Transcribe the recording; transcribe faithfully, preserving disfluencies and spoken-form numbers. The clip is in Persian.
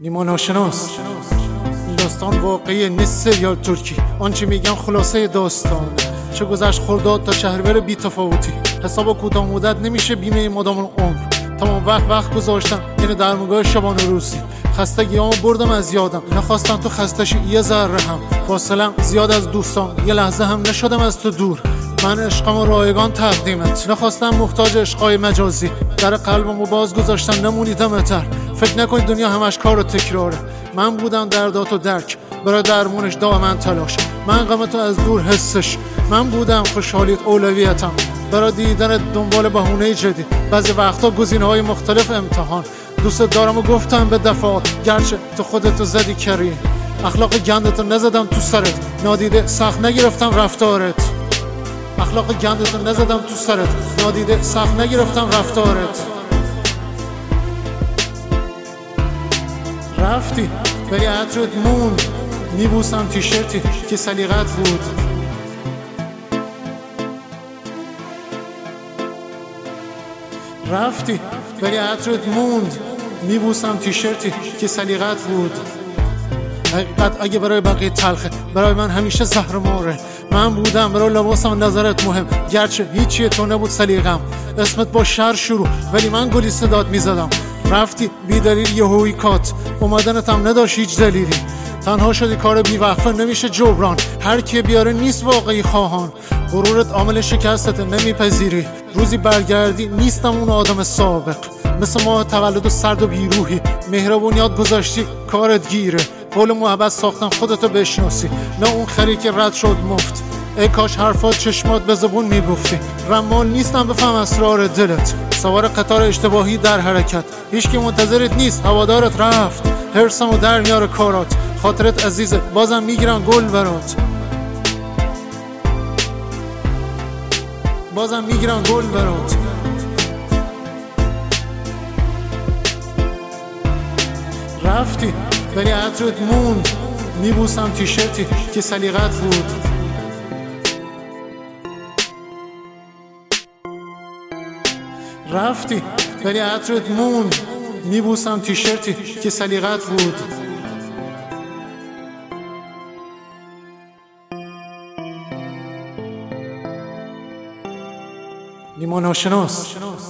نیما ناشناس. این داستان واقعی نیست سریال ترکی، آنچه میگم خلاصه داستانه. چه گذشت خرداد تا شهریور بی تفاوتی، حساب کوتاه مدت نمیشه بیمه مدام العمر. تمام وقت وقت گذاشتم یعنی درمونگاه شبانه روزی. خستگیامو بردم از یادم، نخواستم تو خستشی یه ذره هم. فاصلم زیاد از دوستان، یه لحظه هم نشدم از تو دور. من عشقم رایگان تقدیمت، نخواستم محتاج عشقای مجازی. در قلبمو باز گذاشتم نمونیدم اتر. فکر نکنید دنیا همش کار و تکراره. من بودم دردات و درک، برای درمونش دائما تلاش. من غمتو از دور حسش، من بودم خوشحالیت اولویتم. برای دیدن دنبال بهونه جدید، بعضی وقتا گزینه‌های مختلف امتحان. دوست دارم و گفتم به دفعات، گرچه تو خودتو زدی کری. اخلاق گندتو نزدم تو سرت، نادیده سخت نگرفتم رفتارت. اخلاق گندتو نزدم تو سرت، نادیده سخت نگرفتم رفتارت. رفتی ولی عطرت موند، میبوسم تیشرتی که سلیقت بود. رفتی ولی عطرت موند، میبوسم تیشرتی که سلیقت بود. حقیقت اگه برای بقیه تلخه، برای من همیشه زهر ماره. من بودم برای لباسم نظرت مهم، گرچه هیچی تو نبود سلیقم. اسمت با شر شروع ولی من گلی صدات میزدم. رفتی بی دلیل یهویی کات، اومدنتم نداشت هیچ دلیلی. تنها شدی کار بی وقفه نمیشه جبران، هر کی بیاره نیست واقعی خواهان. غرورت عامل شکستت نمیپذیری، روزی برگردی نیستم اون آدم سابق. مثل ماه تولد و سرد و بیروحی، مهربونیات گذاشتی کارت گیره. قول محبت ساختن خودتو بشناسی، نه اون خری که رد شد مفت. ای کاش حرفات چشمات به زبون میگفتی. رمال نیستم بفهم اسرار دلت، سوار قطار اشتباهی در حرکت. هیچکی منتظرت نیست، هوادارت رفت. حرصمو در میاره کارات، خاطرت عزیزه بازم میگیرن گل برات. بازم میگیرن گل برات. رفتی ولی عطرت موند، میبوسم تیشرتی که سلیقت بود. رفتی ولی عطرت موند، میبوسم تیشرتی که سلیقت بود. نیما ناشناس.